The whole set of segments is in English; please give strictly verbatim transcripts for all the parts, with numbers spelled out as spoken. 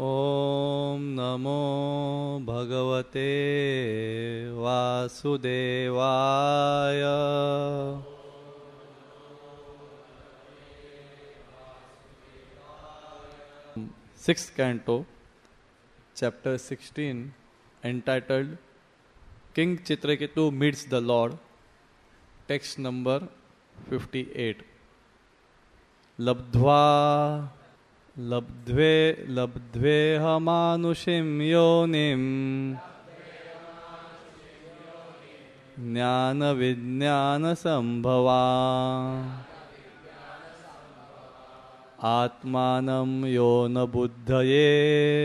ॐ नमो भगवते वासुदेवाय। Sixth canto, chapter sixteen, entitled King Chitraketu Meets the Lord, text number fifty-eight. Labdhva लब्ध्वे लब्ध्वेहमानुषीं योनिं ज्ञानविज्ञानसम्भवा आत्मानं यो न बुद्धये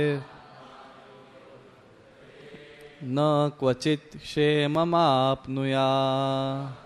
न क्वचित् क्षेममाप्नुयात्.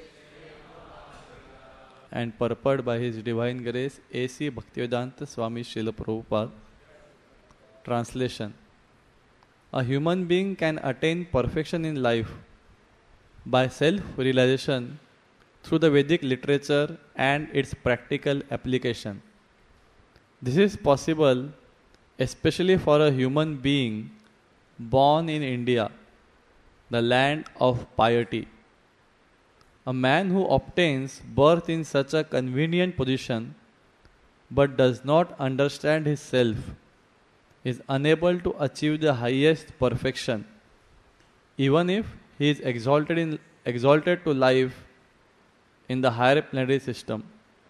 And purported by His Divine Grace A C Bhaktivedanta Swami Srila Prabhupada. Translation: a human being can attain perfection in life by self-realization through the Vedic literature and its practical application. This is possible especially for a human being born in India, the land of piety. A man who obtains birth in such a convenient position but does not understand his self is unable to achieve the highest perfection, even if he is exalted, in, exalted to life in the higher planetary system.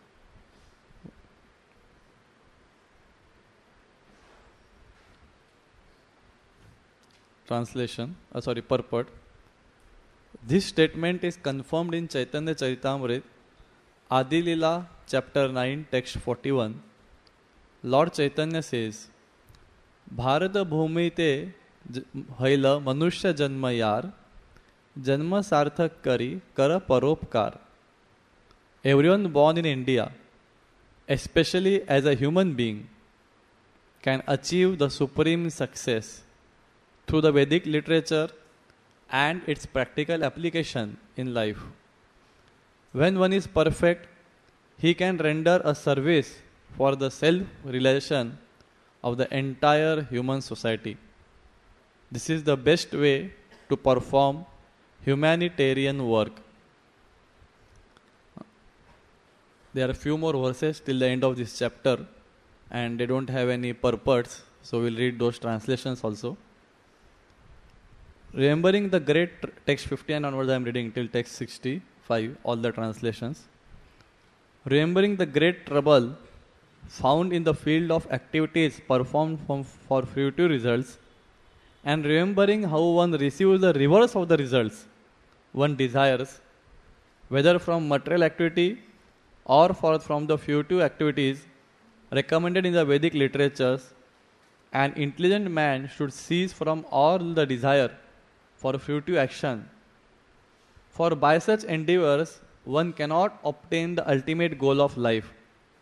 Translation, uh, sorry, purport. This statement is confirmed in Chaitanya Charitamrita, Adi Lila, chapter nine, text forty-one. Lord Chaitanya says, Bharat bhumi te haila manushya janma yar, janma sarthak kari kara paropkar. Everyone born in India, especially as a human being, can achieve the supreme success through the Vedic literature and its practical application in life. When one is perfect, he can render a service for the self-realization of the entire human society. This is the best way to perform humanitarian work. There are a few more verses till the end of this chapter, and they don't have any purports, so we'll read those translations also. Remembering the great text fifty-nine onwards, I am reading till text sixty-five, all the translations. Remembering the great trouble found in the field of activities performed from, for future results, and remembering how one receives the reverse of the results one desires, whether from material activity or for, from the future activities recommended in the Vedic literatures, an intelligent man should cease from all the desire for future action. For by such endeavors, one cannot obtain the ultimate goal of life.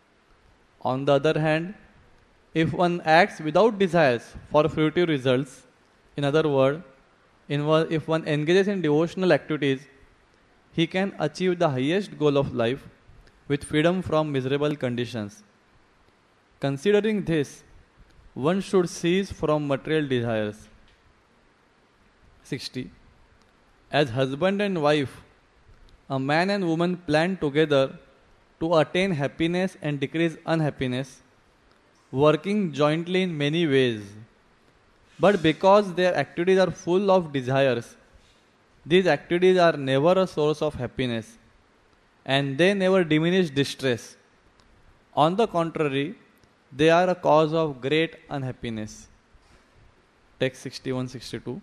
On the other hand, if one acts without desires for future results, in other words, in one, if one engages in devotional activities, he can achieve the highest goal of life with freedom from miserable conditions. Considering this, one should cease from material desires. sixty. As husband and wife, a man and woman plan together to attain happiness and decrease unhappiness, working jointly in many ways. But because their activities are full of desires, these activities are never a source of happiness, and they never diminish distress. On the contrary, they are a cause of great unhappiness. Text sixty-one sixty-two.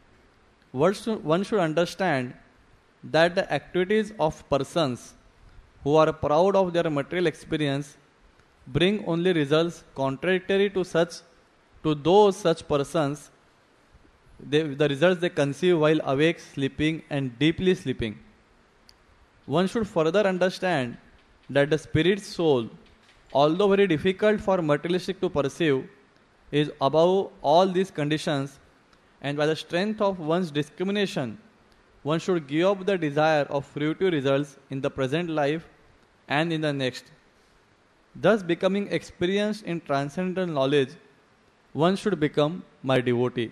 One should understand that the activities of persons who are proud of their material experience bring only results contradictory to such to those such persons, they, the results they conceive while awake, sleeping, and deeply sleeping. One should further understand that the spirit soul, although very difficult for materialistic to perceive, is above all these conditions, and by the strength of one's discrimination, one should give up the desire of future results in the present life and in the next. Thus, becoming experienced in transcendental knowledge, one should become my devotee.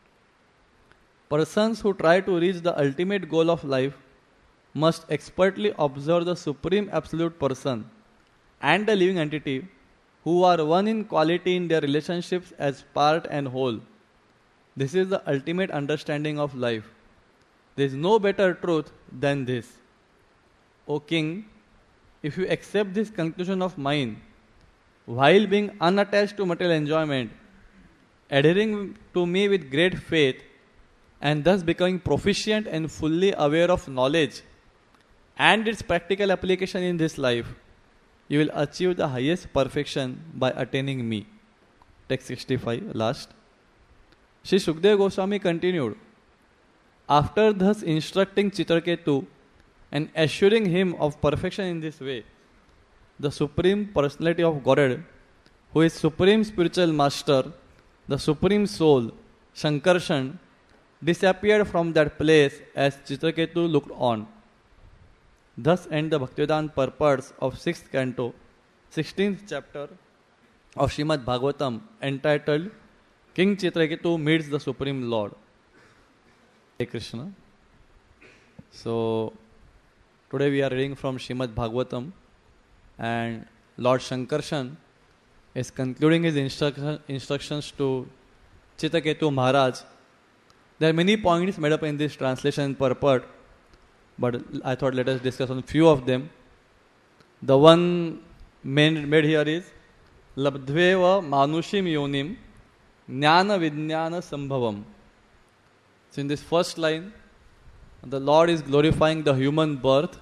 Persons who try to reach the ultimate goal of life must expertly observe the Supreme Absolute Person and the living entity who are one in quality in their relationships as part and whole. This is the ultimate understanding of life. There is no better truth than this. O King, if you accept this conclusion of mine, while being unattached to material enjoyment, adhering to me with great faith, and thus becoming proficient and fully aware of knowledge and its practical application in this life, you will achieve the highest perfection by attaining me. Text sixty-five, last. Sri Shukdev Goswami continued, after thus instructing Chitraketu and assuring him of perfection in this way, the Supreme Personality of Godhead, who is Supreme Spiritual Master, the Supreme Soul, Shankarshan, disappeared from that place as Chitraketu looked on. Thus end the Bhaktivedanta purports of sixth canto, sixteenth chapter of Srimad Bhagavatam, entitled King Chitraketu Meets the Supreme Lord. Hare Krishna. So, today we are reading from Srimad Bhagavatam, and Lord Shankarshan is concluding his instruction, instructions to Chitraketu Maharaj. There are many points made up in this translation and purport, but I thought let us discuss on a few of them. The one main made here is Labdveva Manushim Yonim Jnana Vijnana Sambhavam. So in this first line, the Lord is glorifying the human birth.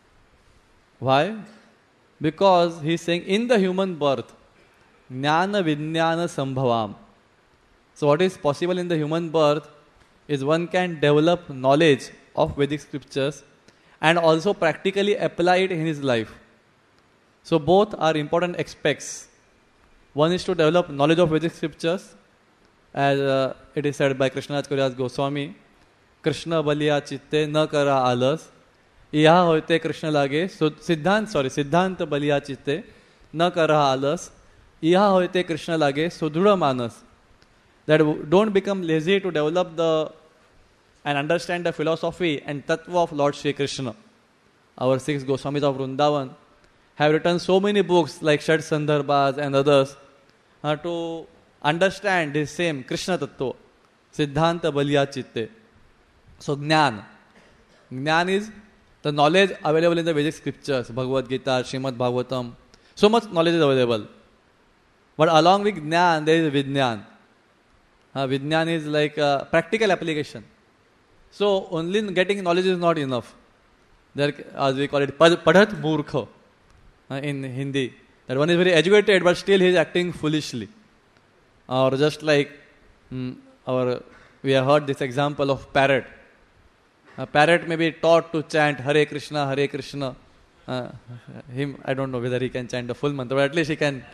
Why? Because he is saying in the human birth, Jnana Vijnana Sambhavam. So what is possible in the human birth is one can develop knowledge of Vedic scriptures and also practically apply it in his life. So both are important aspects. One is to develop knowledge of Vedic scriptures, as uh, it is said by Krishnaraj Kaviraj Goswami, Krishna baliya chitte na kara alas, iha hoite Krishna lage, so Siddhant, sorry, Siddhant baliya chitte na kara alas, iha hoite Krishna lage, sudhura manas. That don't become lazy to develop the and understand the philosophy and tattva of Lord Shri Krishna. Our six Goswamis of Vrindavan have written so many books like Shad Sandarbhas and others uh, to understand this same Krishna tattva, Siddhanta Baliya Chitte. So Jnana. Jnana is the knowledge available in the Vedic scriptures, Bhagavad Gita, Srimad Bhagavatam. So much knowledge is available. But along with Jnana, there is Vijnana. Uh, Vijnana is like a practical application. So only getting knowledge is not enough. There, as we call it, padhat murkha uh, in Hindi. That one is very educated, but still he is acting foolishly. Or just like mm, our, we have heard this example of parrot. A parrot may be taught to chant Hare Krishna, Hare Krishna. Uh, him, I don't know whether he can chant the full mantra, but at least he can.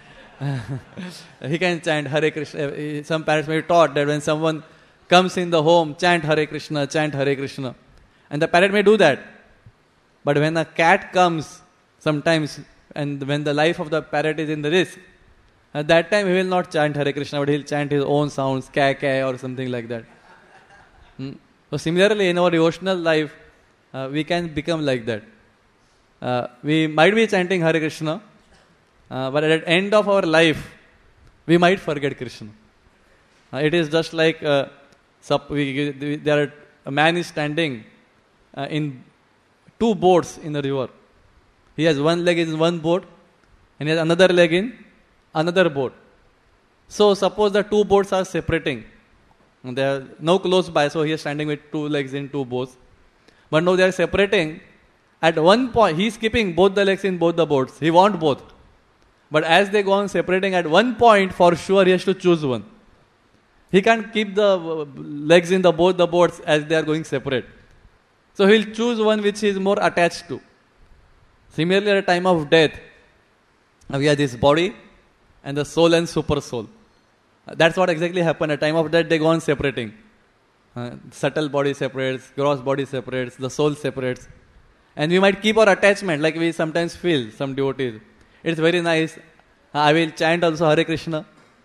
he can chant Hare Krishna. Some parents may be taught that when someone comes in the home, chant Hare Krishna, chant Hare Krishna. And the parrot may do that. But when a cat comes, sometimes, and when the life of the parrot is in the risk, at that time he will not chant Hare Krishna, but he will chant his own sounds, ka ka or something like that. Hmm? So similarly, in our devotional life, uh, we can become like that. Uh, we might be chanting Hare Krishna, uh, but at the end of our life, we might forget Krishna. Uh, it is just like uh, sup, we, there are, a man is standing uh, in two boats in a river. He has one leg in one boat and he has another leg in another boat. So suppose the two boats are separating. They are now close by, so he is standing with two legs in two boats. But now they are separating. At one point, he is keeping both the legs in both the boats. He wants both. But as they go on separating, at one point, for sure, he has to choose one. He can't keep the legs in the both the boats as they are going separate. So he will choose one which he is more attached to. Similarly, at the time of death, we have this body and the soul and super soul. That's what exactly happened. At the time of death, they go on separating. Uh, subtle body separates, gross body separates, the soul separates. And we might keep our attachment, like we sometimes feel, some devotees. It's very nice. I will chant also Hare Krishna.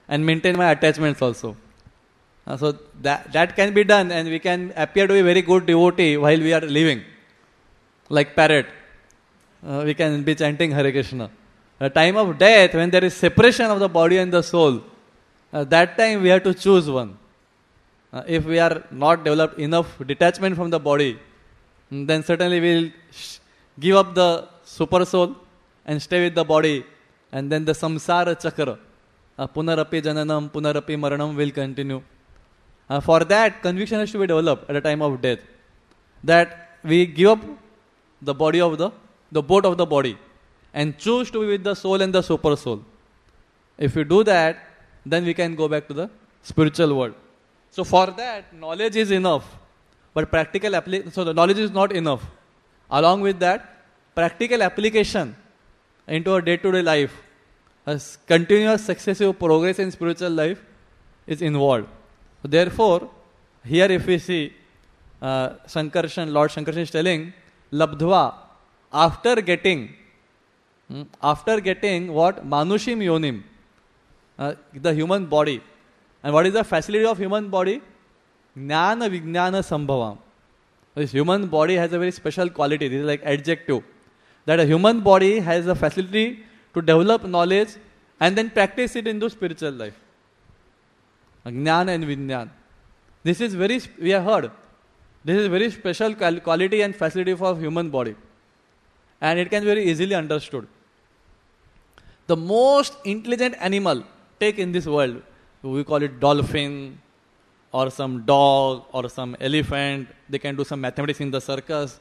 and maintain my attachments also. Uh, so that, that can be done, and we can appear to be very good devotee while we are living. Like parrot. Uh, we can be chanting Hare Krishna. At the time of death, when there is separation of the body and the soul, uh, that time we have to choose one. Uh, if we are not developed enough detachment from the body, then certainly we will sh- give up the super soul and stay with the body, and then the samsara chakra, uh, punarapi jananam, punarapi maranam will continue. Uh, for that, conviction has to be developed at the time of death, that we give up the body of the, the boat of the body, and choose to be with the soul and the super soul. If we do that, then we can go back to the spiritual world. So for that, knowledge is enough, but practical application, so the knowledge is not enough. Along with that, practical application into our day-to-day life, a continuous successive progress in spiritual life is involved. So therefore, here if we see, uh, Shankarshan, Lord Shankarshan is telling, Labdhva, after getting, hmm, after getting what? Manushim yonim, uh, the human body. And what is the facility of human body? Jnana Vijnana Sambhavam. This human body has a very special quality. This is like adjective. That a human body has the facility to develop knowledge and then practice it into spiritual life. Jnana and Vijnana. This is very, we have heard, this is very special quality and facility for human body. And it can be very easily understood. The most intelligent animal take in this world, we call it dolphin, or some dog, or some elephant. They can do some mathematics in the circus.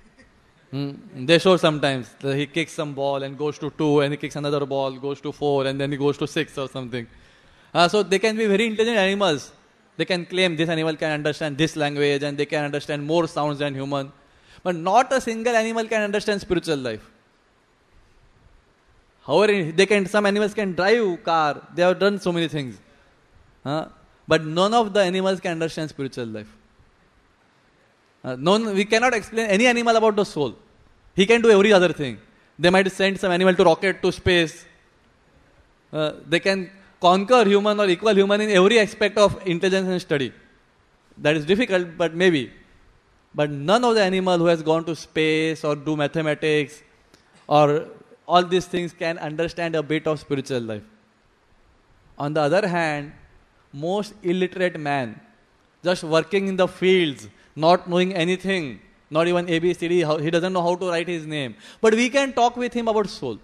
Hmm. They show sometimes that he kicks some ball and goes to two, and he kicks another ball, goes to four, and then he goes to six or something. Uh, so they can be very intelligent animals. They can claim this animal can understand this language, and they can understand more sounds than human. But not a single animal can understand spiritual life. However, they can. Some animals can drive car. They have done so many things. Uh, but none of the animals can understand spiritual life. Uh, none, we cannot explain any animal about the soul. He can do every other thing. They might send some animal to rocket to space. Uh, they can conquer human or equal human in every aspect of intelligence and study. That is difficult, but maybe. But none of the animal who has gone to space or do mathematics or all these things can understand a bit of spiritual life. On the other hand, most illiterate man, just working in the fields, not knowing anything, not even A B C D, he doesn't know how to write his name. But we can talk with him about soul.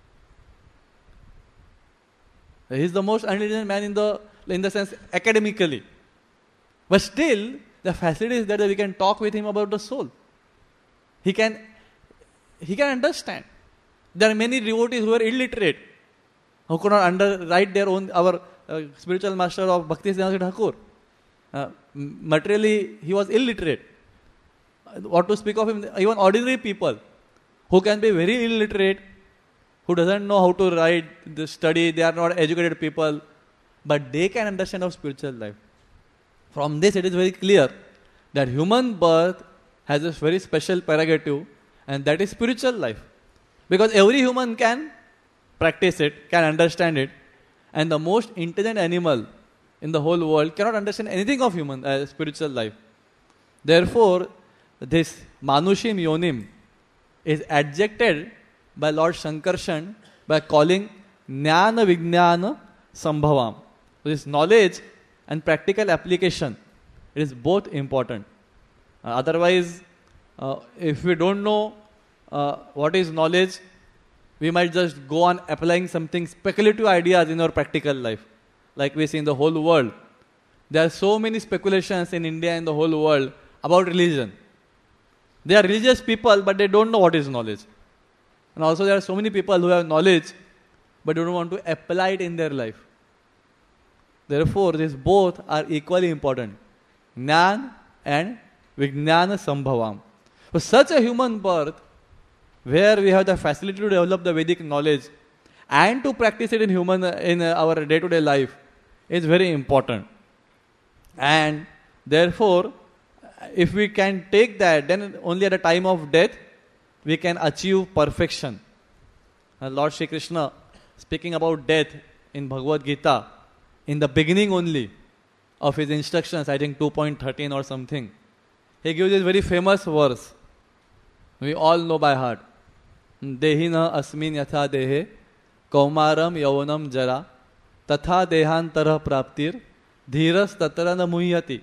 He is the most intelligent man in the, in the sense academically. But still, the facility is that we can talk with him about the soul. He can, he can understand. There are many devotees who are illiterate, who could not under, write their own, our uh, spiritual master of Bhakti Siddhanta Thakur. Uh, materially, he was illiterate. What to speak of him? Even ordinary people who can be very illiterate, who doesn't know how to write, the study, they are not educated people, but they can understand of spiritual life. From this, it is very clear that human birth has a very special prerogative, and that is spiritual life. Because every human can practice it, can understand it, and the most intelligent animal in the whole world cannot understand anything of human uh, spiritual life. Therefore, this Manushim Yonim is adjected by Lord Shankarshan by calling Jnana Vijnana Sambhavam. So this knowledge and practical application, it is both important. Uh, otherwise, uh, if we don't know uh, what is knowledge, we might just go on applying something speculative ideas in our practical life. Like we see in the whole world. There are so many speculations in India and the whole world about religion. They are religious people, but they don't know what is knowledge. And also there are so many people who have knowledge, but don't want to apply it in their life. Therefore, these both are equally important. Jnana and Vijnana Sambhavam. So such a human birth, where we have the facility to develop the Vedic knowledge and to practice it in human in our day-to-day life, is very important. And therefore, if we can take that, then only at the time of death, we can achieve perfection. And Lord Shri Krishna, speaking about death in Bhagavad Gita, in the beginning only of his instructions, I think two point thirteen or something, he gives this very famous verse. We all know by heart. Dehina asmin yatha dehe kaumaram yavanam jara tatha dehantara praptir dhiras tatra na muhyati.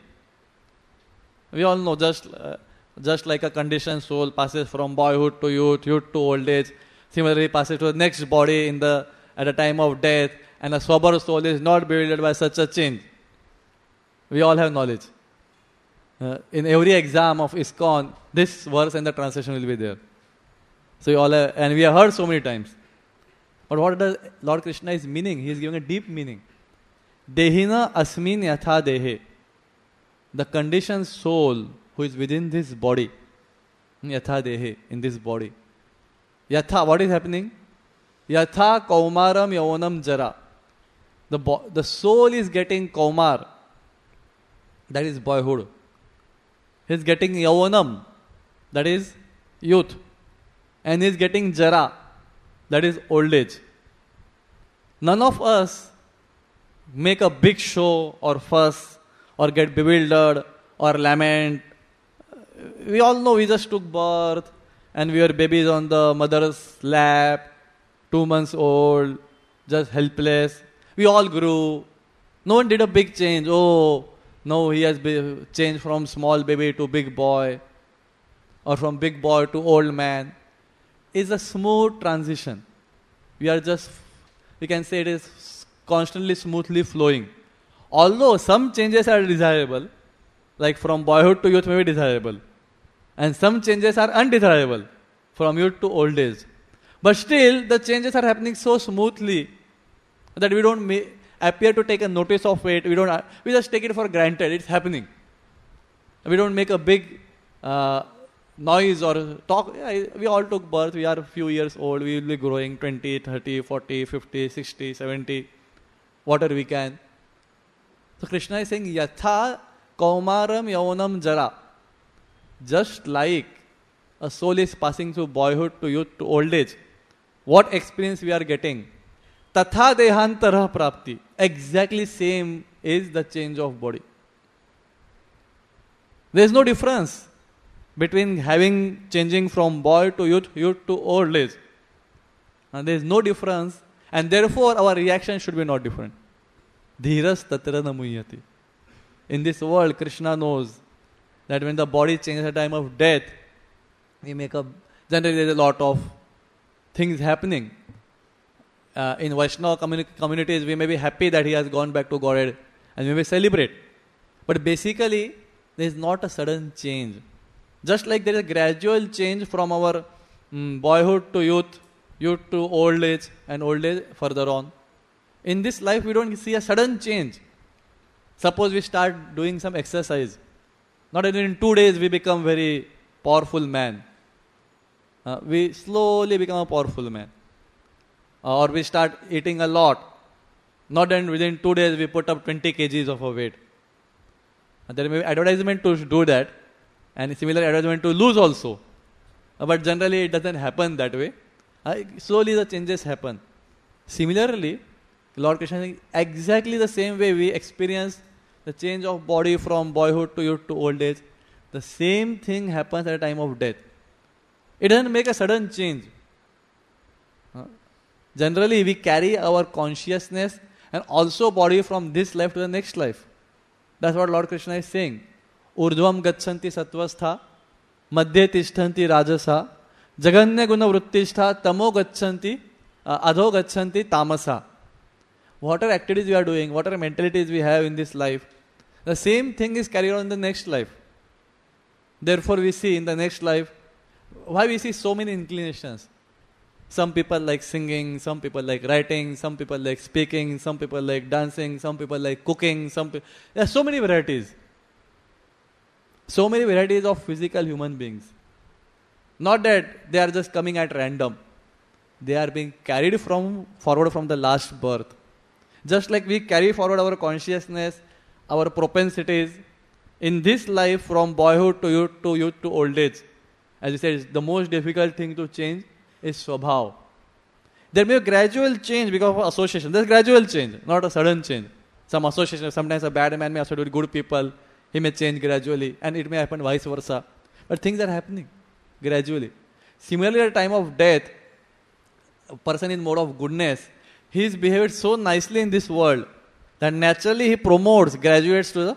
We all know, just uh, just like a conditioned soul passes from boyhood to youth, youth to old age, similarly passes to the next body in the at the time of death, and a sober soul is not bewildered by such a change. We all have knowledge. Uh, in every exam of ISKCON, this verse and the translation will be there. So we all have, and we have heard so many times. But what does Lord Krishna is meaning? He is giving a deep meaning. Dehina asmin yatha dehe. The conditioned soul who is within this body, yatha dehe, in this body. Yatha, what is happening? Yatha kaumaram yavanam jara. The, bo- the soul is getting kaumar, that is boyhood. He is getting yavanam, that is youth. And he is getting jara, that is old age. None of us make a big show or fuss or get bewildered or lament. We all know we just took birth and we were babies on the mother's lap, two months old, just helpless. We all grew. No one did a big change. Oh, no, he has be- changed from small baby to big boy, or from big boy to old man. It's a smooth transition. We are just, we can say it is constantly smoothly flowing. Although some changes are desirable, like from boyhood to youth may be desirable, and some changes are undesirable, from youth to old age. But still, the changes are happening so smoothly that we don't ma- appear to take a notice of it. We don't. We just take it for granted. It's happening. We don't make a big uh, noise or talk. Yeah, we all took birth. We are a few years old. We will be growing twenty, thirty, forty, fifty, sixty, seventy, whatever we can. So Krishna is saying, Yatha kaumaram yavanam jara. Just like a soul is passing through boyhood to youth to old age, what experience we are getting? Tatha dehantara prapti. Exactly same is the change of body. There is no difference between having changing from boy to youth, youth to old age. And there is no difference, and therefore our reaction should be not different. Dhiras tatra na muhyati. In this world, Krishna knows that when the body changes at the time of death, we make a, generally there is a lot of things happening. Uh, in Vaishnava communi- communities, we may be happy that he has gone back to Godhead, and we may celebrate. But basically, there is not a sudden change. Just like there is a gradual change from our mm, boyhood to youth, youth to old age, and old age further on. In this life, we don't see a sudden change. Suppose we start doing some exercise. Not even in two days we become very powerful man. Uh, we slowly become a powerful man. Uh, or we start eating a lot. Not then within two days we put up twenty kilograms of our weight. And there may be advertisement to do that, and similar advertisement to lose also. Uh, but generally it doesn't happen that way. Uh, slowly the changes happen. Similarly, Lord Krishna is saying exactly the same way we experience the change of body from boyhood to youth to old age. The same thing happens at the time of death. It doesn't make a sudden change. Uh, generally, we carry our consciousness and also body from this life to the next life. That's what Lord Krishna is saying. Urdhvam gachanti sattvastha, madhye tishtanti rajasa, jaganya guna vrittistha, tamo gachanti, uh, adho gachanti tamasa. Whatever activities we are doing, whatever mentalities we have in this life, the same thing is carried on in the next life. Therefore, we see in the next life, why we see so many inclinations. Some people like singing, some people like writing, some people like speaking, some people like dancing, some people like cooking, some pe- there are so many varieties. So many varieties of physical human beings. Not that they are just coming at random. They are being carried from forward from the last birth. Just like we carry forward our consciousness, our propensities in this life from boyhood to youth to youth to old age. As you said, the most difficult thing to change is swabhav. There may be a gradual change because of association. There's gradual change, not a sudden change. some association. Sometimes a bad man may associate with good people. He may change gradually, and it may happen vice versa. But things are happening gradually. Similarly, at the time of death, a person in mode of goodness, he is behaved so nicely in this world that naturally he promotes, graduates to the,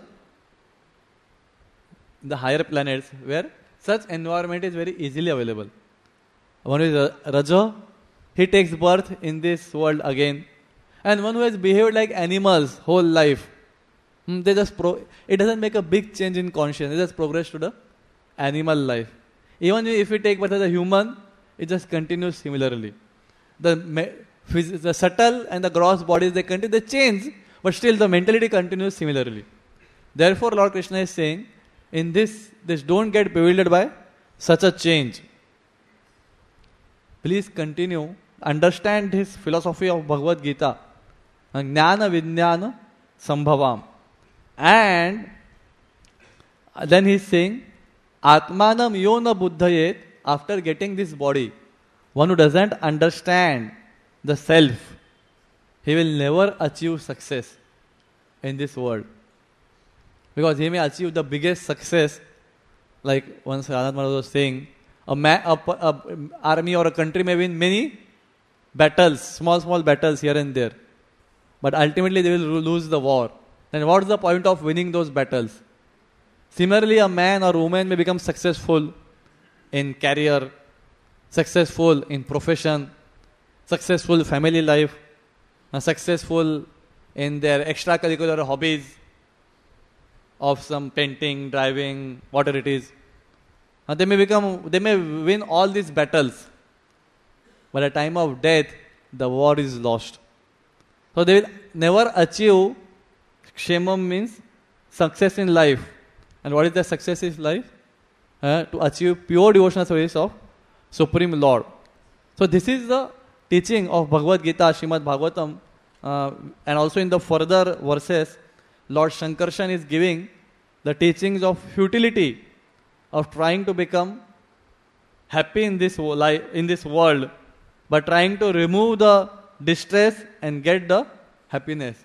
the higher planets where such environment is very easily available. One who is Raja, he takes birth in this world again. And one who has behaved like animals whole life, they just pro- it doesn't make a big change in conscience. It just progress to the animal life. Even if we take birth as a human, it just continues similarly. The, me- phys- the subtle and the gross bodies, they continue, they change, but still the mentality continues similarly. Therefore, Lord Krishna is saying, in this, this don't get bewildered by such a change. Please continue, understand his philosophy of Bhagavad Gita. Jnana Vijnana Sambhavam. And then he is saying, Atmanam yona buddhayet, after getting this body, one who doesn't understand the self, he will never achieve success in this world. Because he may achieve the biggest success, like once Anand Maharaj was saying, a, ma- a, a army or a country may win many battles, small, small battles here and there. But ultimately they will lose the war. Then what is the point of winning those battles? Similarly, a man or woman may become successful in career, successful in profession, successful family life, successful in their extracurricular hobbies of some painting, driving, whatever it is. And they may become, they may win all these battles. But at the time of death, the war is lost. So they will never achieve, kshemam means success in life. And what is the success in life? Uh, to achieve pure devotional service of Supreme Lord. So this is the teaching of Bhagavad Gita, Srimad Bhagavatam. Uh, and also in the further verses, Lord Shankarshan is giving the teachings of futility of trying to become happy in this life, in this world, but trying to remove the distress and get the happiness.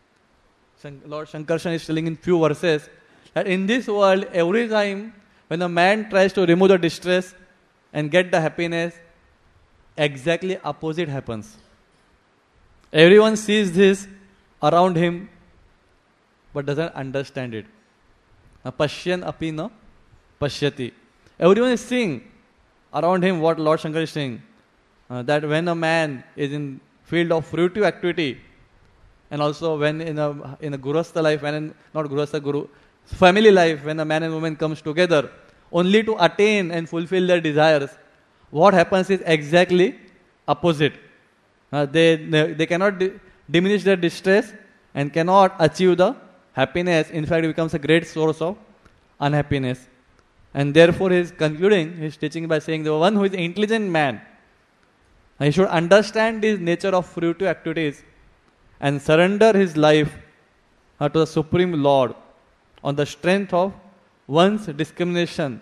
Lord Shankarshan is telling in few verses that in this world, every time when a man tries to remove the distress and get the happiness, exactly opposite happens. Everyone sees this around him, but doesn't understand it. Pashyan api na pashyati. Everyone is seeing around him what Lord Shankar is saying. Uh, that when a man is in field of fruitive activity, and also when in a in a Gurastha life, when in, not Gurastha, Guru, family life, when a man and woman comes together, only to attain and fulfill their desires, what happens is exactly opposite. Uh, they, they cannot di- diminish their distress and cannot achieve the happiness. In fact, it becomes a great source of unhappiness. And therefore, he is concluding his teaching by saying, the one who is an intelligent man, he should understand this nature of fruitive activities and surrender his life uh, to the Supreme Lord on the strength of one's discrimination.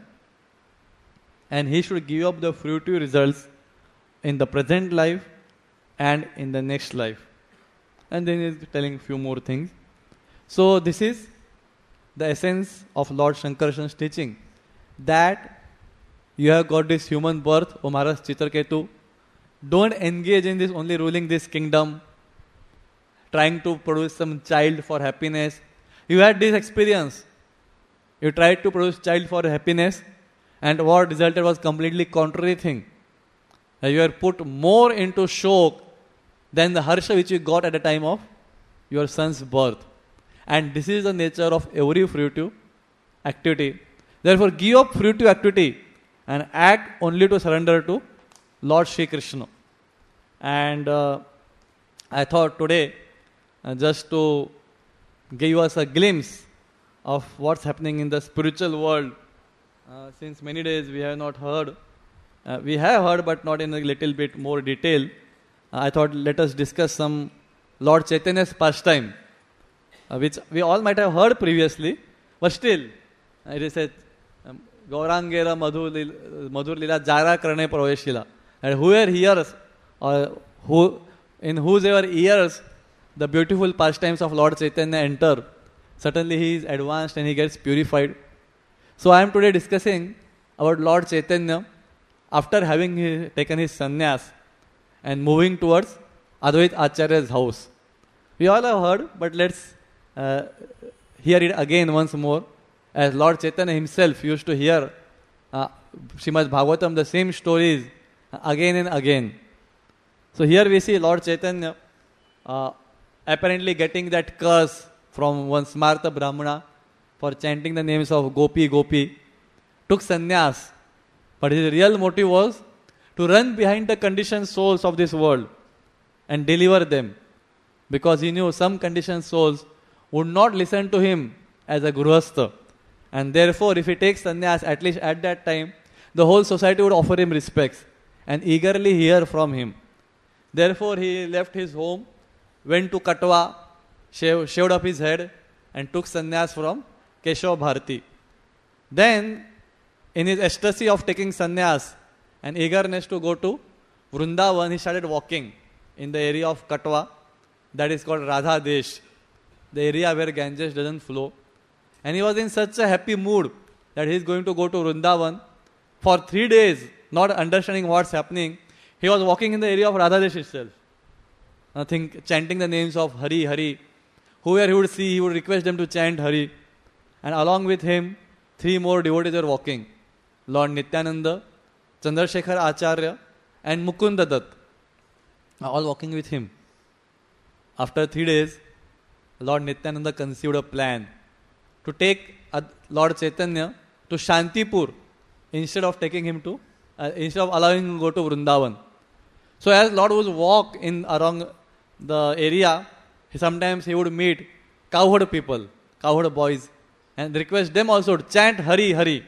And he should give up the fruitive results in the present life and in the next life. And then he is telling a few more things. So this is the essence of Lord Shankarshan's teaching. That you have got this human birth, O Maharaj Chitraketu. Don't engage in this only ruling this kingdom, trying to produce some child for happiness. You had this experience. You tried to produce child for happiness, and what resulted was completely contrary thing. You are put more into shok than the harsha which you got at the time of your son's birth. And this is the nature of every fruitive activity. Therefore, give up fruitive activity and act only to surrender to Lord Shri Krishna. And uh, I thought today, uh, just to give us a glimpse of what's happening in the spiritual world, uh, since many days we have not heard. Uh, we have heard, but not in a little bit more detail. Uh, I thought let us discuss some Lord Chaitanya's pastime, uh, which we all might have heard previously, but still, uh, it is said, um, Gaurangera Madhur Lila Jara Karane Praveshila. And whoever hears, or who, in whosever ears the beautiful pastimes of Lord Chaitanya enter, certainly he is advanced and he gets purified. So I am today discussing about Lord Chaitanya after having he, taken his sannyas and moving towards Advait Acharya's house. We all have heard, but let's uh, hear it again once more, as Lord Chaitanya himself used to hear uh, Srimad Bhagavatam, the same stories again and again. So here we see Lord Chaitanya uh, apparently getting that curse from one Smarta Brahmana for chanting the names of Gopi Gopi, took sannyas, but his real motive was to run behind the conditioned souls of this world and deliver them, because he knew some conditioned souls would not listen to him as a Grihastha, and therefore if he takes sannyas, at least at that time, the whole society would offer him respects and eagerly hear from him. Therefore he left his home, went to Katwa, shaved, shaved up his head and took sannyas from Keshav Bharati. Then, in his ecstasy of taking sannyas and eagerness to go to Vrindavan, he started walking in the area of Katwa, that is called Radha Desh, the area where Ganges doesn't flow. And he was in such a happy mood that he is going to go to Vrindavan. For three days, not understanding what's happening, he was walking in the area of Radha Desh itself. Nothing, chanting the names of Hari, Hari. Whoever he would see, he would request them to chant Hari. And along with him, three more devotees were walking. Lord Nityananda, Chandrasekhar Acharya and Mukunda Dutt, all walking with him. After three days, Lord Nityananda conceived a plan to take Lord Chaitanya to Shantipur instead of taking him to, uh, instead of allowing him to go to Vrindavan. So as Lord would walk in around the area, he sometimes he would meet cowherd people, cowherd boys, and request them also to chant Hari, Hari.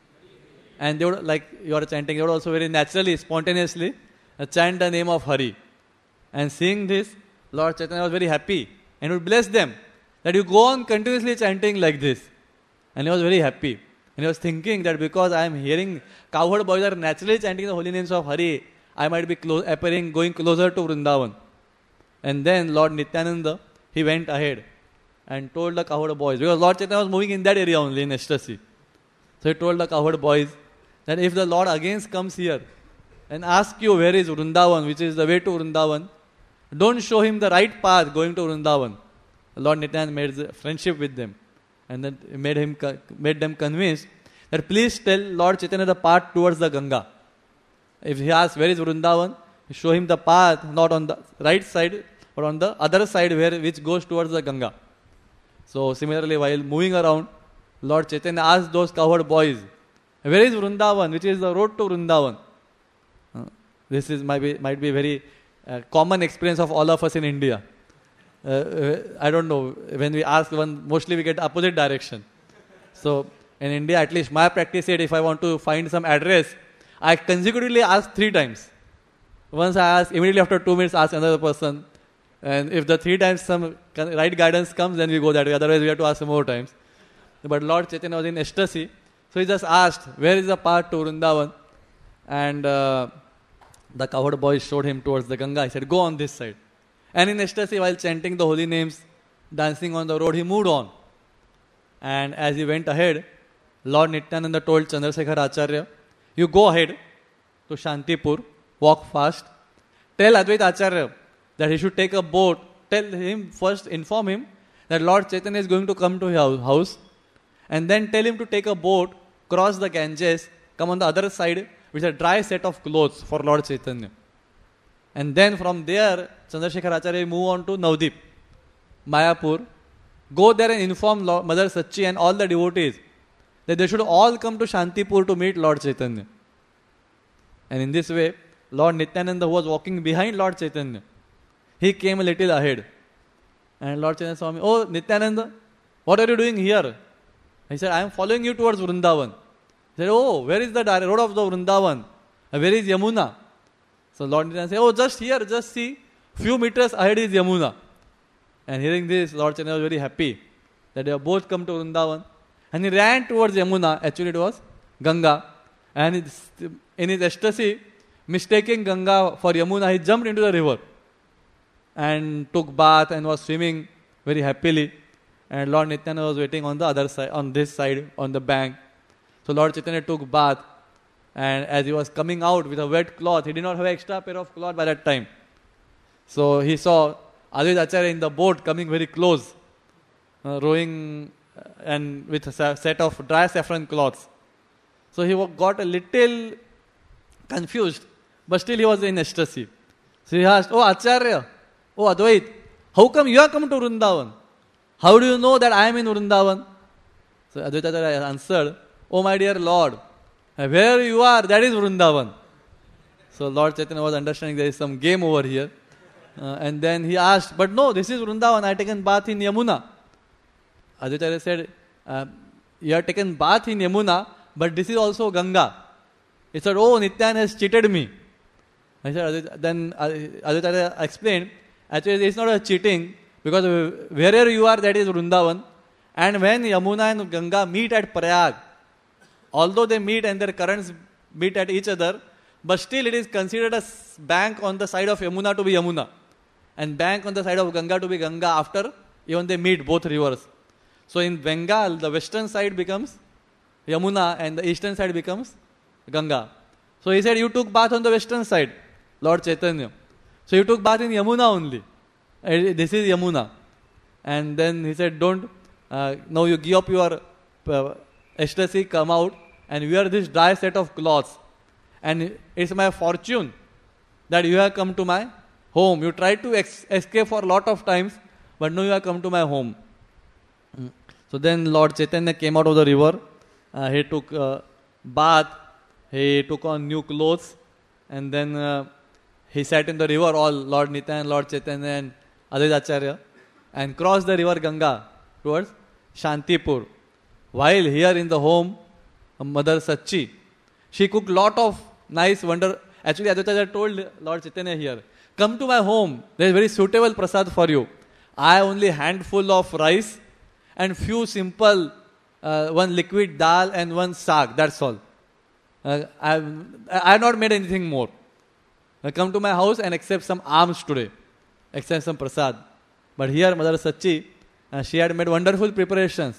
And they would, like you are chanting, they would also very naturally, spontaneously uh, chant the name of Hari. And seeing this, Lord Chaitanya was very happy and would bless them that you go on continuously chanting like this. And he was very happy. And he was thinking that because I am hearing cowherd boys are naturally chanting the holy names of Hari, I might be close, appearing, going closer to Vrindavan. And then Lord Nityananda, he went ahead and told the cowherd boys, because Lord Chaitanya was moving in that area only in ecstasy. So he told the cowherd boys that if the Lord again comes here and asks you where is Vrindavan, which is the way to Vrindavan, don't show him the right path going to Vrindavan. Lord Nityananda made friendship with them and then made him made them convinced that please tell Lord Chaitanya the path towards the Ganga. If he asks where is Vrindavan, show him the path not on the right side but on the other side where which goes towards the Ganga. So similarly, while moving around, Lord Chaitanya asked those cowherd boys, where is Vrindavan, which is the road to Vrindavan? Uh, this is might be, might be very uh, common experience of all of us in India. Uh, uh, I don't know, when we ask one, mostly we get opposite direction. So in India, at least my practice said, if I want to find some address, I consecutively ask three times. Once I ask, immediately after two minutes, ask another person. And if the three times some right guidance comes, then we go that way. Otherwise, we have to ask more times. But Lord Chaitanya was in ecstasy. So he just asked, where is the path to Vrindavan? And uh, the cowherd boys showed him towards the Ganga. He said, go on this side. And in ecstasy, while chanting the holy names, dancing on the road, he moved on. And as he went ahead, Lord Nityananda told Chandrasekhar Acharya, you go ahead to Shantipur, walk fast, tell Advait Acharya that he should take a boat, tell him first, inform him that Lord Chaitanya is going to come to his house, and then tell him to take a boat, cross the Ganges, come on the other side with a dry set of clothes for Lord Chaitanya. And then from there, Chandrasekhar Acharya move on to Navdeep, Mayapur, go there and inform Lord, Mother Sachi and all the devotees that they should all come to Shantipur to meet Lord Chaitanya. And in this way, Lord Nityananda, who was walking behind Lord Chaitanya, he came a little ahead. And Lord Chaitanya saw me, oh Nityananda, what are you doing here? He said, I am following you towards Vrindavan. He said, oh, where is the road of the Vrindavan? Where is Yamuna? So Lord Nityananda said, oh, just here, just see, few meters ahead is Yamuna. And hearing this, Lord Chaitanya was very happy that they have both come to Vrindavan. And he ran towards Yamuna. Actually, it was Ganga. And in his ecstasy, mistaking Ganga for Yamuna, he jumped into the river. and took bath and was swimming very happily. And Lord Nityananda was waiting on the other side, on this side, on the bank. So Lord Chaitanya took bath, and as he was coming out with a wet cloth, he did not have an extra pair of cloth by that time. So he saw Advaita Acharya in the boat coming very close, uh, rowing uh, and with a set of dry saffron cloths. So he got a little confused, but still he was in ecstasy. So he asked, "Oh Acharya, oh Advait, how come you have come to Vrindavan? How do you know that I am in Vrindavan?" So Advaita Acharya answered, "Oh my dear Lord, where you are, that is Vrindavan." So Lord Chaitanya was understanding there is some game over here. Uh, and then he asked, "But no, this is Vrindavan, I have taken bath in Yamuna." Advaita Acharya said, uh, "You have taken bath in Yamuna, but this is also Ganga." He said, "Oh, Nityan has cheated me." I said, then Advaita Acharya explained, actually it's not a cheating, because wherever you are, that is Vrindavan. And when Yamuna and Ganga meet at Prayag, although they meet and their currents meet at each other, but still it is considered a bank on the side of Yamuna to be Yamuna, and bank on the side of Ganga to be Ganga after even they meet both rivers. So in Bengal, the western side becomes Yamuna and the eastern side becomes Ganga. So he said, "You took bath on the western side, Lord Chaitanya. So you took bath in Yamuna only. This is Yamuna." And then he said, "Don't, uh, now you give up your uh, ecstasy, come out and wear this dry set of cloths. And it's my fortune that you have come to my home. You tried to ex- escape for a lot of times, but now you have come to my home." Mm. So then Lord Chaitanya came out of the river. Uh, he took uh, bath. He took on new clothes. And then uh, he sat in the river, all Lord Nityananda, Lord Chaitanya and Advaita Acharya, and crossed the river Ganga towards Shantipur. While here in the home, Mother Sachi, she cooked lot of nice wonder. Actually, Advaita Acharya told Lord Chaitanya here, "Come to my home. There is very suitable prasad for you. I have only handful of rice and few simple, uh, one liquid dal and one saag. That's all. Uh, I have not made anything more. Uh, come to my house and accept some alms today. Accept some prasad." But here, Mother Sachi, uh, she had made wonderful preparations.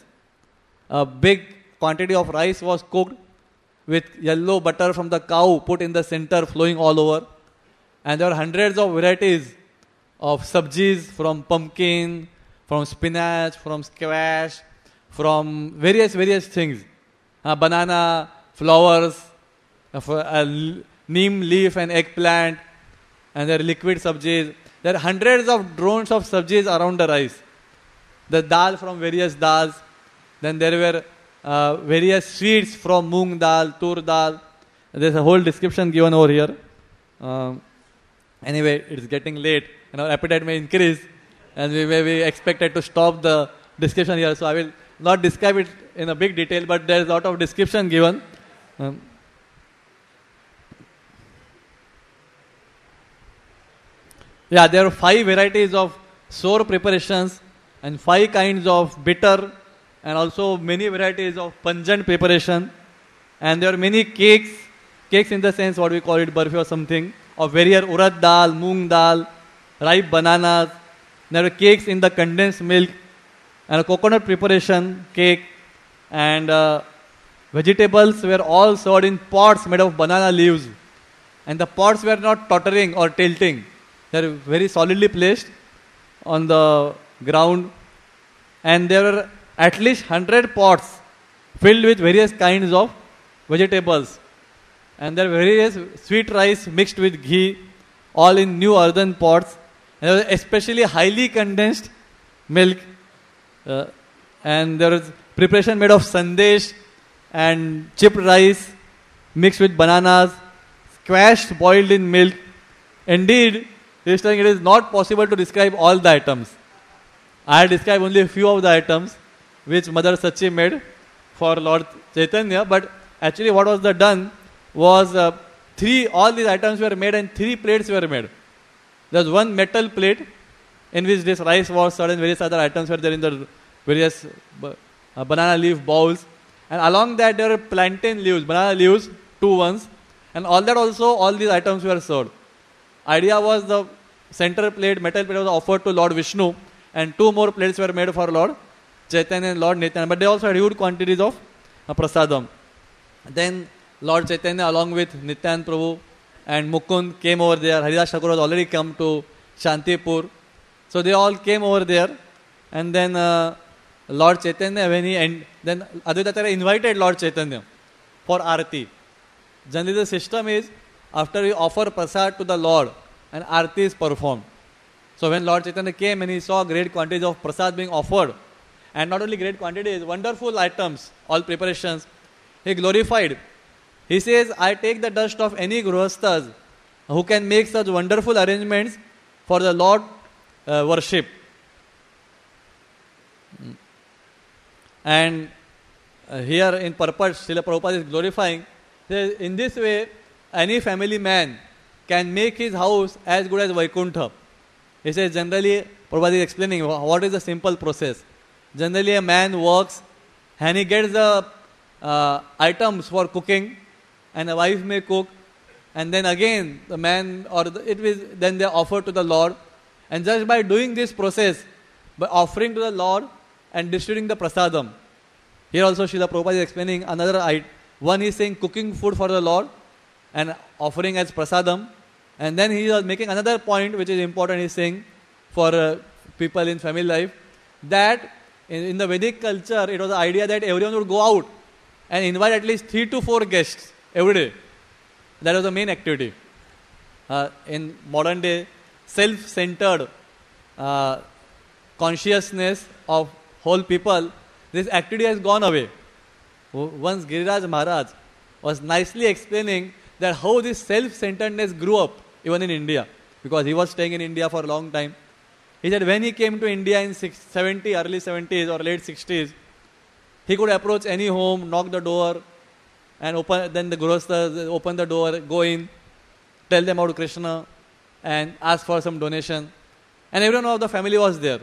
A big quantity of rice was cooked with yellow butter from the cow put in the center, flowing all over. And there were hundreds of varieties of sabjis, from pumpkin, from spinach, from squash, from various, various things. Uh, banana, flowers, uh, uh, neem leaf and eggplant, and there are liquid sabjis. There are hundreds of drones of sabjis around the rice. The dal from various dals. Then there were uh, various sweets from moong dal, tur dal. There's a whole description given over here. Um, anyway, it's getting late and our appetite may increase and we may be expected to stop the description here. So I will not describe it in a big detail, but there is a lot of description given. Um, yeah, there are five varieties of sour preparations and five kinds of bitter, and also many varieties of pungent preparation. And there are many cakes, cakes in the sense what we call it, barfi or something, of various urad dal, moong dal, ripe bananas. There are cakes in the condensed milk, and a coconut preparation cake, and uh, vegetables were all served in pots made of banana leaves. And the pots were not tottering or tilting. They are very solidly placed on the ground. And there were at least one hundred pots filled with various kinds of vegetables. And there were various sweet rice mixed with ghee, all in new earthen pots. And there was especially highly condensed milk. Uh, and there was preparation made of sandesh and chipped rice mixed with bananas, squashed boiled in milk. Indeed, he is saying it is not possible to describe all the items. I describe only a few of the items which Mother Sachi made for Lord Chaitanya, but actually what was the done was uh, three, all these items were made and three plates were made. There was one metal plate in which this rice was served and various other items were there in the various uh, banana leaf bowls. And along that there were plantain leaves, banana leaves, two ones. And all that also, all these items were served. Idea was the center plate, metal plate was offered to Lord Vishnu, and two more plates were made for Lord Chaitanya and Lord Nityananda. But they also had huge quantities of uh, prasadam. Then Lord Chaitanya along with Nityananda Prabhu and Mukund came over there. Haridas Thakur was already come to Shantipur. So they all came over there, and then uh, Lord Chaitanya, when he and then Advaita Acharya invited Lord Chaitanya for Aarti. Generally the system is, after we offer prasad to the Lord, and Aarti is performed. So when Lord Chaitanya came and he saw great quantities of prasad being offered, and not only great quantities, wonderful items, all preparations, he glorified. He says, I take the dust of any grihasthas who can make such wonderful arrangements for the Lord uh, worship. And uh, here in purpose, Srila Prabhupada is glorifying. Says, in this way, any family man can make his house as good as Vaikuntha. He says, generally, Prabhupada is explaining what is the simple process. Generally, a man works and he gets the uh, items for cooking, and a wife may cook, and then again the man or the, it is then they offer to the Lord, and just by doing this process, by offering to the Lord and distributing the prasadam. Here also Srila Prabhupada is explaining another item. One is saying cooking food for the Lord and offering as prasadam, and then he is making another point which is important. He is saying for uh, people in family life that in, in the Vedic culture it was the idea that everyone would go out and invite at least three to four guests every day. That was the main activity. Uh, in modern day, self-centered uh, consciousness of whole people, this activity has gone away. Once Giriraj Maharaj was nicely explaining that how this self-centeredness grew up even in India, because he was staying in India for a long time. He said when he came to India in seventy, early seventies or late sixties, he could approach any home, knock the door, and open. Then the grihasthas open the door, go in, tell them about Krishna, and ask for some donation. And everyone of the family was there.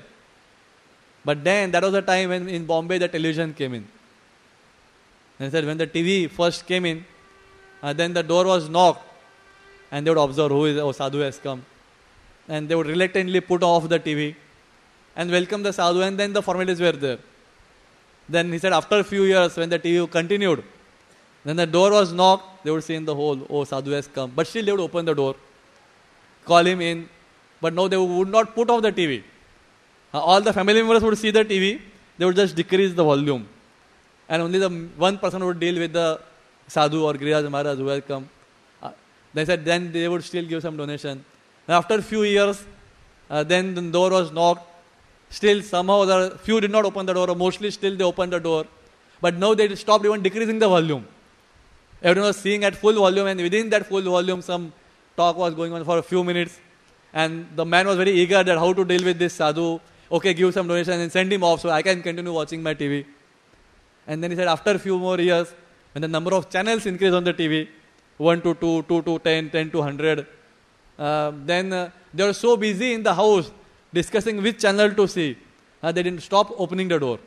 But then that was the time when in Bombay the television came in. And he said when the T V first came in, uh, then the door was knocked, and they would observe who is, oh, sadhu has come. And they would reluctantly put off the T V and welcome the sadhu, and then the formalities were there. Then he said after a few years when the T V continued, then the door was knocked, they would see in the hole, oh, sadhu has come. But still they would open the door, call him in, but no, they would not put off the T V. Uh, all the family members would see the T V, they would just decrease the volume. And only the one person would deal with the sadhu or Giriraj Maharaj who had come. Uh, they said then they would still give some donation. And after a few years, uh, then the door was knocked. Still somehow the few did not open the door, or mostly still they opened the door. But now they stopped even decreasing the volume. Everyone was seeing at full volume, and within that full volume some talk was going on for a few minutes. And the man was very eager that how to deal with this sadhu. Okay, give some donation and send him off so I can continue watching my T V. And then he said after a few more years, when the number of channels increased on the T V, one to two, two to ten, ten to one hundred, uh, then uh, they were so busy in the house discussing which channel to see, uh, they didn't stop opening the door.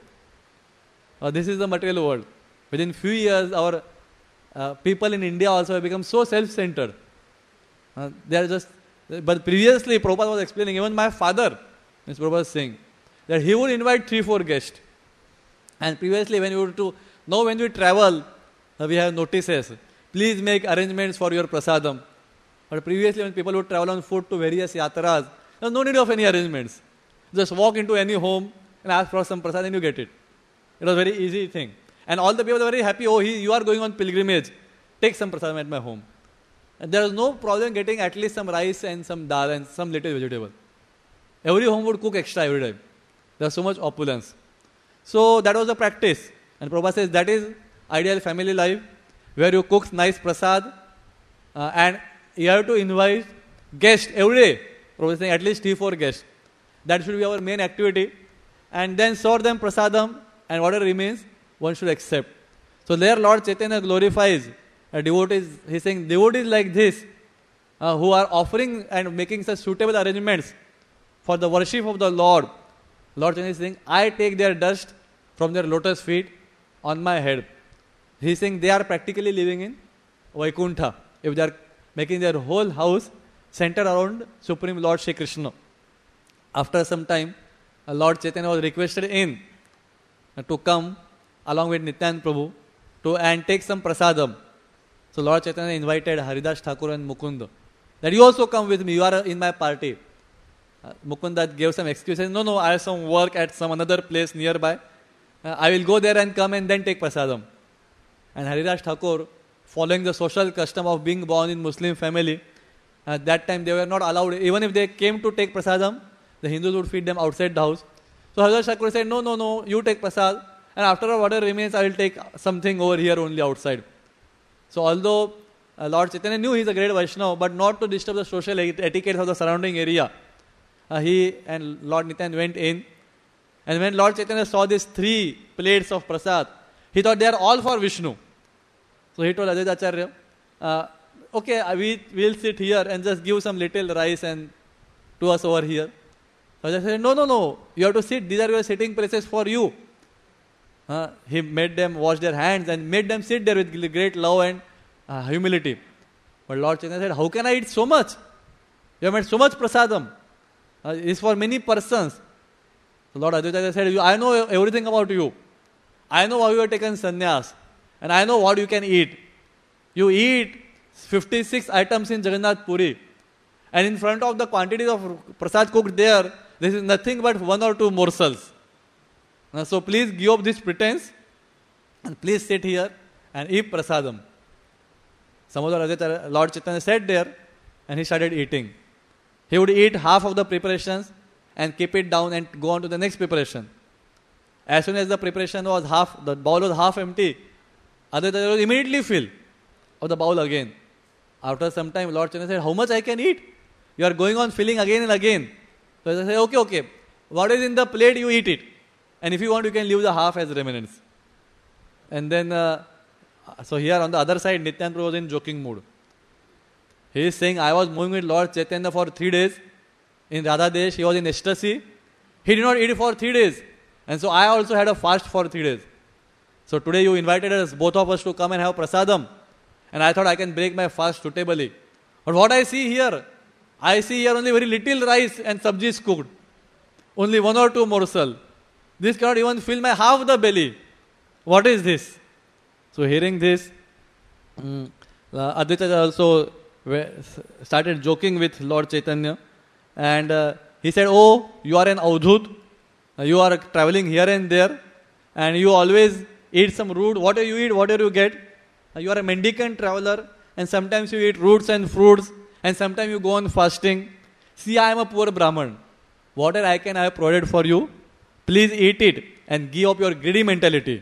Uh, this is the material world. Within few years, our uh, people in India also have become so self-centered. Uh, they are just, but previously Prabhupada was explaining, even my father, Mister Prabhupada was saying, that he would invite three, four guests. And previously when we were to, now when we travel, uh, we have notices, please make arrangements for your prasadam. But previously when people would travel on foot to various yatras, there was no need of any arrangements. Just walk into any home and ask for some prasad and you get it. It was a very easy thing. And all the people were very happy, oh, he, you are going on pilgrimage, take some prasadam at my home. And there was no problem getting at least some rice and some dal and some little vegetable. Every home would cook extra every time. There was so much opulence. So that was the practice. And Prabhupada says that is ideal family life, where you cook nice prasad uh, and you have to invite guests every day. Prabhupada is saying at least three, four guests. That should be our main activity. And then serve them prasadam, and whatever remains, one should accept. So there Lord Chaitanya glorifies uh, devotees. He is saying devotees like this uh, who are offering and making such suitable arrangements for the worship of the Lord. Lord Chaitanya is saying, I take their dust from their lotus feet on my head. He is saying they are practically living in Vaikuntha if they are making their whole house centered around Supreme Lord Shri Krishna. After some time, uh, Lord Chaitanya was requested in uh, to come along with Nityananda Prabhu to and take some prasadam. So Lord Chaitanya invited Haridas Thakur and Mukunda that you also come with me, you are in my party. Uh, Mukunda gave some excuses. No, no, I have some work at some another place nearby. Uh, I will go there and come and then take prasadam. And Haridas Thakur, following the social custom of being born in Muslim family, at that time they were not allowed, even if they came to take prasadam, the Hindus would feed them outside the house. So Haridas Thakur said, no, no, no, you take prasad, and after whatever remains, I will take something over here only outside. So although uh, Lord Chaitanya knew he is a great Vaishnava, but not to disturb the social etiquette of the surrounding area, uh, he and Lord Nityananda went in. And when Lord Chaitanya saw these three plates of prasad, he thought they are all for Vishnu. So he told Advaita Acharya, uh, okay, we will sit here and just give some little rice and to us over here. So Advaita said, no, no, no, you have to sit. These are your sitting places for you. Uh, he made them wash their hands and made them sit there with great love and uh, humility. But Lord Chaitanya said, how can I eat so much? You have made so much prasadam. Uh, it is for many persons. So Lord Advaita said, I know everything about you. I know how you have taken sannyas. And I know what you can eat. You eat fifty-six items in Jagannath Puri. And in front of the quantities of prasad cooked there, this is nothing but one or two morsels. Uh, so please give up this pretense and please sit here and eat prasadam. Samudra Lord Chaitanya sat there and he started eating. He would eat half of the preparations and keep it down and go on to the next preparation. As soon as the preparation was half, the bowl was half empty, Advaita was immediately fill of the bowl again. After some time, Lord Chaitanya said, how much I can eat? You are going on filling again and again. So I said, okay, okay. What is in the plate, you eat it. And if you want, you can leave the half as remnants. And then, uh, so here on the other side, Nityananda was in joking mood. He is saying, I was moving with Lord Chaitanya for three days. In Radha Desh, he was in ecstasy. He did not eat for three days. And so I also had a fast for three days. So today you invited us, both of us, to come and have prasadam. And I thought I can break my fast suitably. But what I see here, I see here only very little rice and sabjis cooked. Only one or two morsel. This cannot even fill my half the belly. What is this? So hearing this, um, uh, Advaita also started joking with Lord Chaitanya. And uh, he said, oh, you are an avdhut. You are traveling here and there. And you always eat some root. Whatever you eat, whatever you get. You are a mendicant traveler. And sometimes you eat roots and fruits. And sometimes you go on fasting. See, I am a poor Brahman. Whatever I can, I have provided for you. Please eat it and give up your greedy mentality.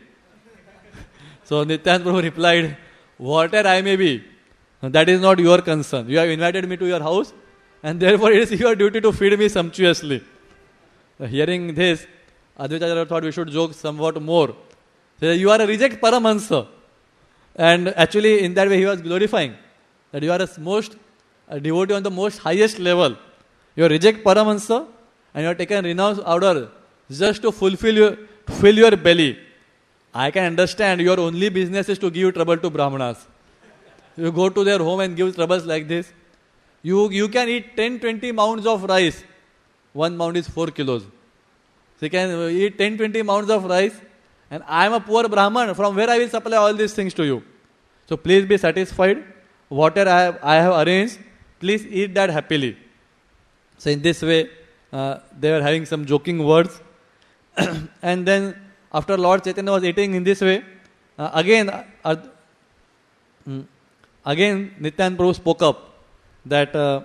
So Nityananda Prabhu replied, whatever I may be, that is not your concern. You have invited me to your house and therefore it is your duty to feed me sumptuously. Hearing this, Advaita Acharya thought we should joke somewhat more. He said, you are a reject Paramahansa. And actually in that way he was glorifying that you are a most a devotee on the most highest level. You are reject Paramahansa and you have taken renounced order just to fulfill your, to fill your belly. I can understand your only business is to give trouble to Brahmanas. You go to their home and give troubles like this. You, you can eat ten to twenty mounds of rice. One mound is four kilos. So you can eat ten to twenty mounds of rice. And I am a poor Brahman. From where I will supply all these things to you? So please be satisfied. Whatever I have, I have arranged, please eat that happily. So in this way, uh, they were having some joking words. And then after Lord Chaitanya was eating in this way, uh, again, uh, mm, again Nityananda Prabhu spoke up that uh,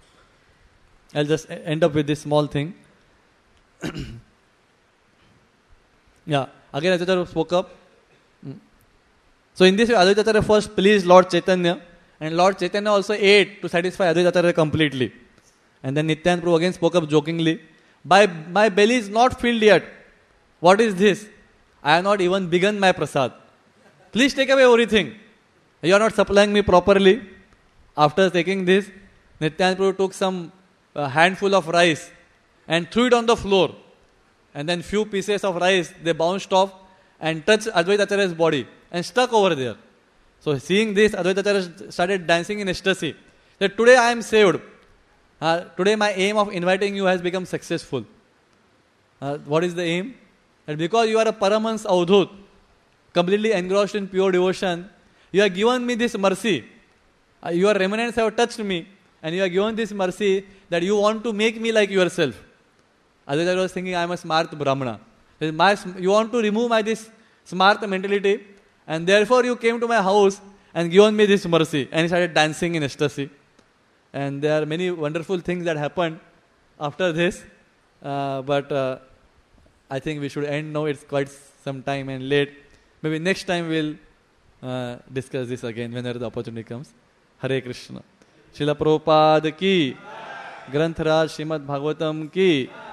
I'll just end up with this small thing. Yeah, again Advaita Acharya spoke up. Mm. So in this way, Advaita Acharya first pleased Lord Chaitanya, and Lord Chaitanya also ate to satisfy Advaita Acharya completely. And then Nityananda Prabhu again spoke up jokingly, my, my belly is not filled yet. What is this? I have not even begun my prasad. Please take away everything. You are not supplying me properly. After taking this, Nityananda Prabhu took some uh, handful of rice and threw it on the floor. And then few pieces of rice, they bounced off and touched Advaita Acharya's body and stuck over there. So seeing this, Advaita Acharya started dancing in ecstasy. That today I am saved. Uh, today my aim of inviting you has become successful. Uh, what is the aim? That because you are a Paramhans Avdhut, completely engrossed in pure devotion, you have given me this mercy. Uh, your remnants have touched me, and you have given this mercy that you want to make me like yourself. Otherwise I was thinking I am a smart Brahmana. My, you want to remove my this smart mentality, and therefore you came to my house and given me this mercy, and he started dancing in ecstasy. And there are many wonderful things that happened after this, uh, but uh, I think we should end now. It's quite some time and late. Maybe next time we'll uh, discuss this again whenever the opportunity comes. Hare Krishna. Srila Prabhupada ki, Granth Raj Srimad Bhagavatam ki.